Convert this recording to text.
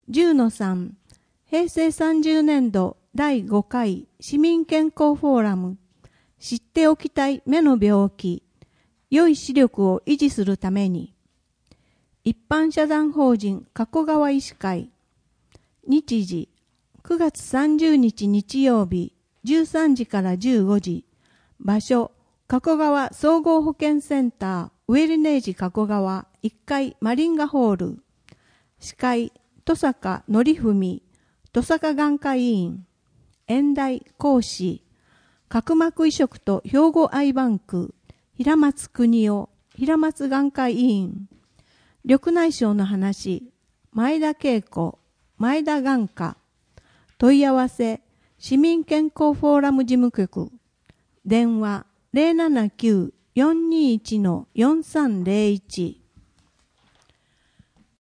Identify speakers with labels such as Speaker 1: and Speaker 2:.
Speaker 1: 10-3 平成30年度第5回市民健康フォーラム知っておきたい目の病気良い視力を維持するために一般社団法人加古川医師会日時9月30日日曜日13時から15時場所加古川総合保健センターウェルネージ加古川1階マリンガホール司会戸坂則文戸坂眼科医院演題講師角膜移植と兵庫アイバンク平松邦夫平松眼科医院緑内障の話前田恵子前田眼科問い合わせ市民健康フォーラム事務局電話 079-421-4301